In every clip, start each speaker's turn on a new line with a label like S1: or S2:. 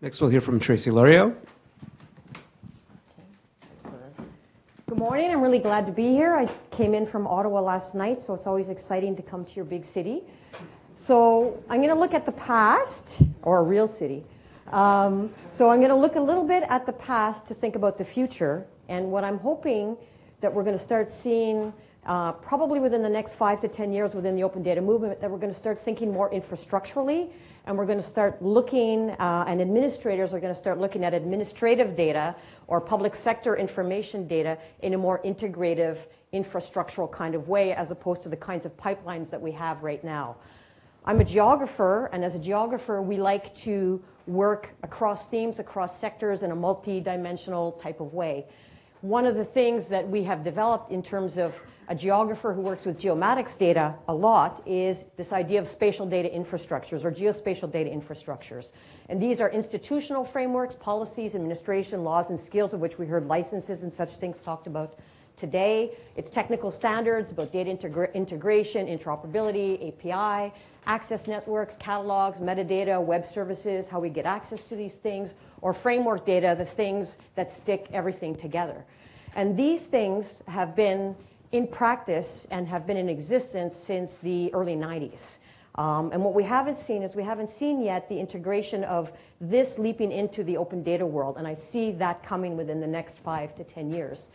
S1: Next, we'll hear from Tracy Lario.
S2: Good morning. I'm really glad to be here. I came in from Ottawa last night, so it's always exciting to come to your big city. So I'm going to look at the past, or a real city. So I'm going to look a little bit at the past to think about the future. And what I'm hoping that we're going to start seeing probably within the next 5 to 10 years within the open data movement, that we're going to start thinking more infrastructurally, and we're going to start looking, and administrators are going to start looking at administrative data or public sector information data in a more integrative, infrastructural kind of way, as opposed to the kinds of pipelines that we have right now. I'm a geographer, and as a geographer, we like to work across themes, across sectors in a multi-dimensional type of way. One of the things that we have developed in terms of a geographer who works with geomatics data a lot is this idea of spatial data infrastructures or geospatial data infrastructures. And these are institutional frameworks, policies, administration, laws, and skills, of which we heard licenses and such things talked about today. It's technical standards about data integration, interoperability, API, access networks, catalogs, metadata, web services, how we get access to these things, or framework data, the things that stick everything together. And these things have been in practice and have been in existence since the early 90s. And what we haven't seen is we haven't seen yet the integration of this leaping into the open data world, and I see that coming within the next 5 to 10 years.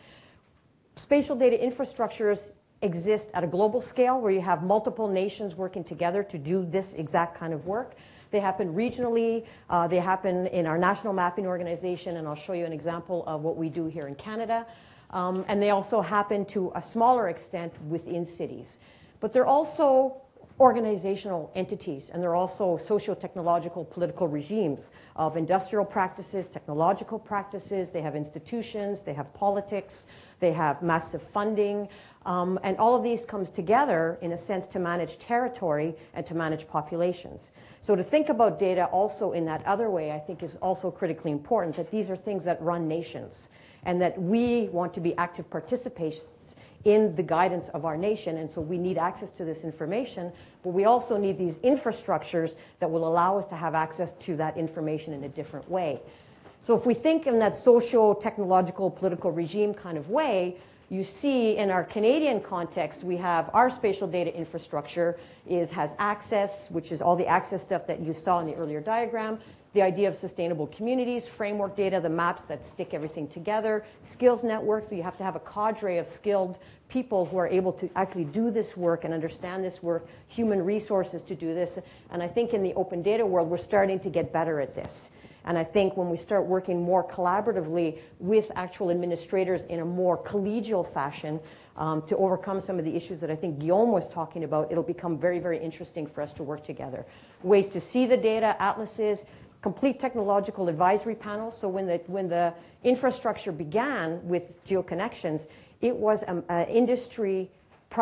S2: Spatial data infrastructures exist at a global scale where you have multiple nations working together to do this exact kind of work. They happen regionally, they happen in our national mapping organization, and I'll show you an example of what we do here in Canada. And they also happen to a smaller extent within cities. But they're also organizational entities, and they're also socio-technological political regimes of industrial practices, technological practices. They have institutions, they have politics, they have massive funding, and all of these comes together in a sense to manage territory and to manage populations. So to think about data also in that other way, I think is also critically important, that these are things that run nations, and that we want to be active participants in the guidance of our nation, and so we need access to this information, but we also need these infrastructures that will allow us to have access to that information in a different way. So if we think in that socio-technological political regime kind of way, you see in our Canadian context, we have our spatial data infrastructure has access, which is all the access stuff that you saw in the earlier diagram, the idea of sustainable communities, framework data, the maps that stick everything together, skills networks, so you have to have a cadre of skilled people who are able to actually do this work and understand this work, human resources to do this. And I think in the open data world, we're starting to get better at this. And I think when we start working more collaboratively with actual administrators in a more collegial fashion to overcome some of the issues that I think Guillaume was talking about, it'll become very, very interesting for us to work together. Ways to see the data, atlases, complete technological advisory panels. So when the infrastructure began with GeoConnexions, it was industry,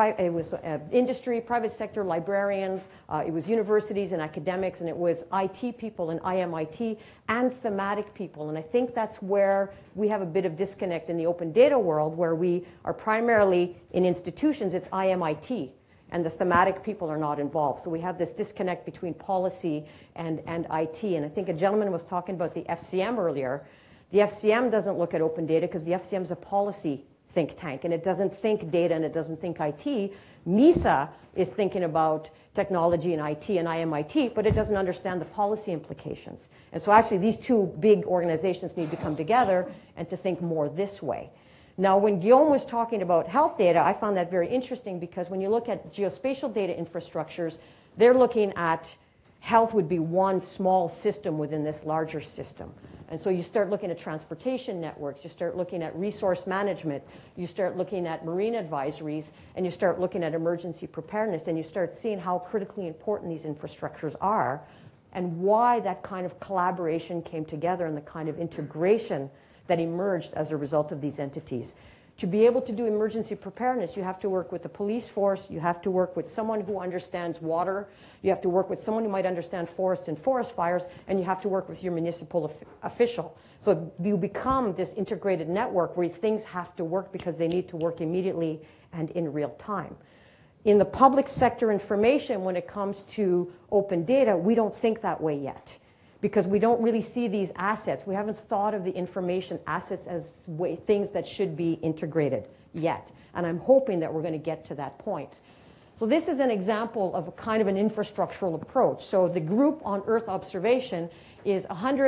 S2: private sector librarians, it was universities and academics, and it was IT people and IMIT and thematic people. And I think that's where we have a bit of disconnect in the open data world, where we are primarily in institutions, it's IMIT. And the thematic people are not involved. So we have this disconnect between policy and IT. And I think a gentleman was talking about the FCM earlier. The FCM doesn't look at open data because the FCM is a policy think tank, and it doesn't think data and it doesn't think IT. NISA is thinking about technology and IT and IMIT, but it doesn't understand the policy implications. And so actually these two big organizations need to come together and to think more this way. Now, when Guillaume was talking about health data, I found that very interesting because when you look at geospatial data infrastructures, they're looking at health would be one small system within this larger system. And so you start looking at transportation networks, you start looking at resource management, you start looking at marine advisories, and you start looking at emergency preparedness, and you start seeing how critically important these infrastructures are and why that kind of collaboration came together and the kind of integration that emerged as a result of these entities. To be able to do emergency preparedness, you have to work with the police force, you have to work with someone who understands water, you have to work with someone who might understand forests and forest fires, and you have to work with your municipal official. So you become this integrated network where things have to work because they need to work immediately and in real time. In the public sector information, when it comes to open data, we don't think that way yet. because we don't really see these assets. We haven't thought of the information assets as things that should be integrated yet. And I'm hoping that we're going to get to that point. So this is an example of a kind of an infrastructural approach. So the group on Earth observation is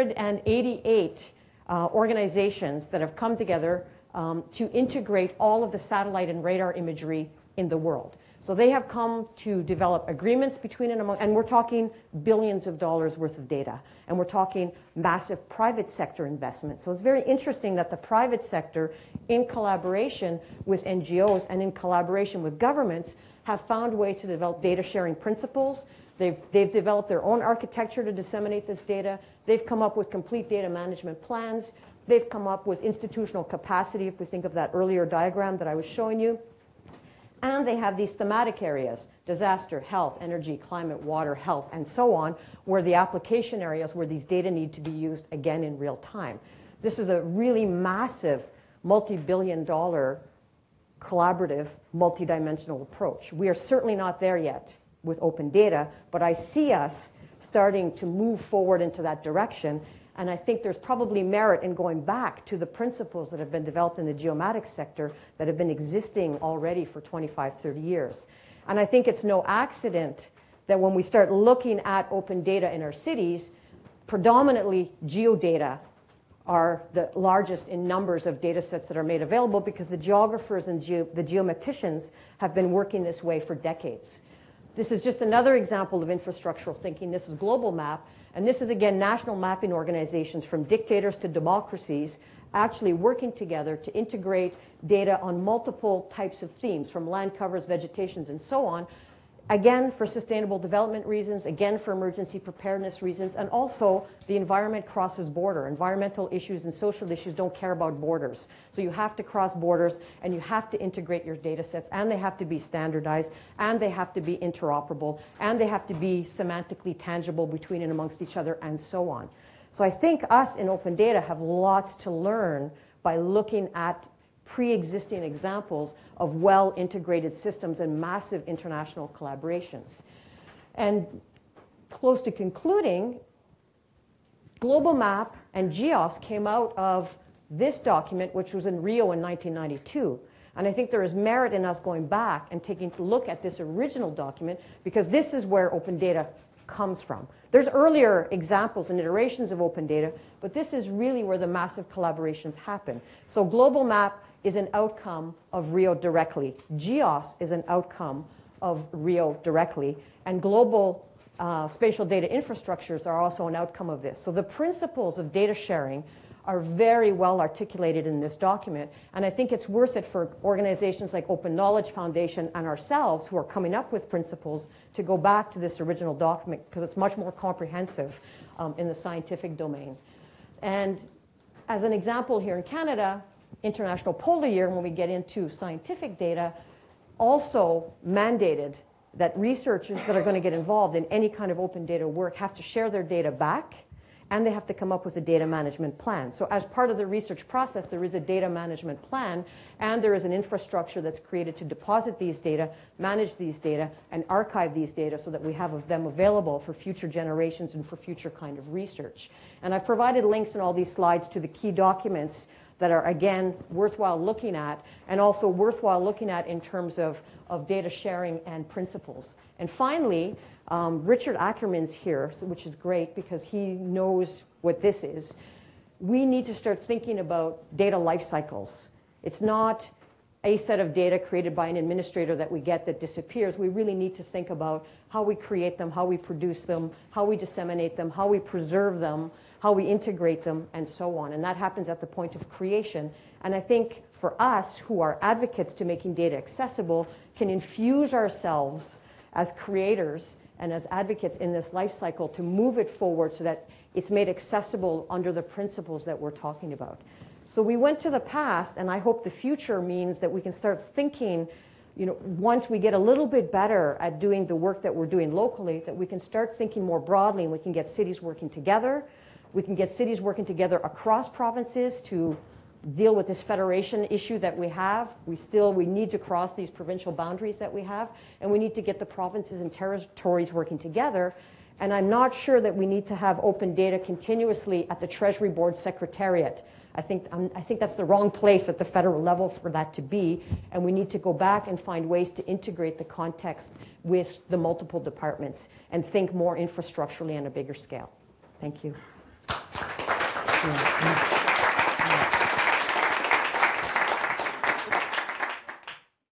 S2: 188 organizations that have come together to integrate all of the satellite and radar imagery in the world. So they have come to develop agreements between and we're talking billions of dollars worth of data. And we're talking massive private sector investment. So it's very interesting that the private sector, in collaboration with NGOs and in collaboration with governments, have found ways to develop data sharing principles. They've developed their own architecture to disseminate this data. They've come up with complete data management plans. They've come up with institutional capacity, if we think of that earlier diagram that I was showing you. And they have these thematic areas, disaster, health, energy, climate, water, health, and so on, where the application areas where these data need to be used, again, in real time. This is a really massive, multi-billion-dollar, collaborative, multidimensional approach. We are certainly not there yet with open data, but I see us starting to move forward into that direction. And I think there's probably merit in going back to the principles that have been developed in the geomatics sector that have been existing already for 25, 30 years. And I think it's no accident that when we start looking at open data in our cities, predominantly geodata are the largest in numbers of data sets that are made available because the geographers and the geometricians have been working this way for decades. This is just another example of infrastructural thinking. This is Global Map. And this is, again, national mapping organizations from dictators to democracies actually working together to integrate data on multiple types of themes, from land covers, vegetations, and so on, again, for sustainable development reasons, again, for emergency preparedness reasons, and also the environment crosses border. Environmental issues and social issues don't care about borders. So you have to cross borders, and you have to integrate your data sets, and they have to be standardized, and they have to be interoperable, and they have to be semantically tangible between and amongst each other, and so on. So I think us in open data have lots to learn by looking at pre-existing examples of well-integrated systems and massive international collaborations. And close to concluding, Global Map and GEOS came out of this document, which was in Rio in 1992. And I think there is merit in us going back and taking a look at this original document, because this is where open data comes from. There's earlier examples and iterations of open data, but this is really where the massive collaborations happen. So Global Map is an outcome of Rio directly. GEOS is an outcome of Rio directly. And global spatial data infrastructures are also an outcome of this. So the principles of data sharing are very well articulated in this document. And I think it's worth it for organizations like Open Knowledge Foundation and ourselves, who are coming up with principles, to go back to this original document, because it's much more comprehensive in the scientific domain. And as an example, here in Canada, International Polar Year, when we get into scientific data, also mandated that researchers that are going to get involved in any kind of open data work have to share their data back, and they have to come up with a data management plan. So as part of the research process, there is a data management plan, and there is an infrastructure that's created to deposit these data, manage these data, and archive these data so that we have them available for future generations and for future kind of research. And I've provided links in all these slides to the key documents that are, again, worthwhile looking at, and also worthwhile looking at in terms of data sharing and principles. And finally, Richard Ackerman's here, which is great because he knows what this is. We need to start thinking about data life cycles. It's not a set of data created by an administrator that we get that disappears. We really need to think about how we create them, how we produce them, how we disseminate them, how we preserve them, how we integrate them, and so on. And that happens at the point of creation. And I think for us, who are advocates to making data accessible, can infuse ourselves as creators and as advocates in this life cycle to move it forward so that it's made accessible under the principles that we're talking about. So we went to the past, and I hope the future means that we can start thinking, once we get a little bit better at doing the work that we're doing locally, that we can start thinking more broadly, and we can get cities working together. We can get cities working together across provinces to deal with this federation issue that we have. We need to cross these provincial boundaries that we have, and we need to get the provinces and territories working together. And I'm not sure that we need to have open data continuously at the Treasury Board Secretariat. I think that's the wrong place at the federal level for that to be, and we need to go back and find ways to integrate the context with the multiple departments and think more infrastructurally on a bigger scale. Thank you.